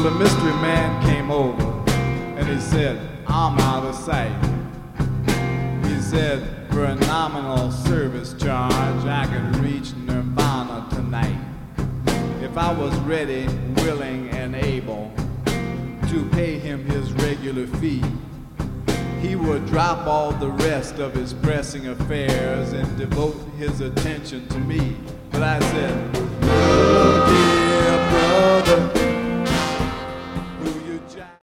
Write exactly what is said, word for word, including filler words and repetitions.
the mystery man came over and he said, I'm out of sight. He said, for a nominal service charge, I could reach Nirvana tonight. If I was ready, willing, and able to pay him his regular fee, he would drop all the rest of his pressing affairs and devote his attention to me. But I said, look here, brother,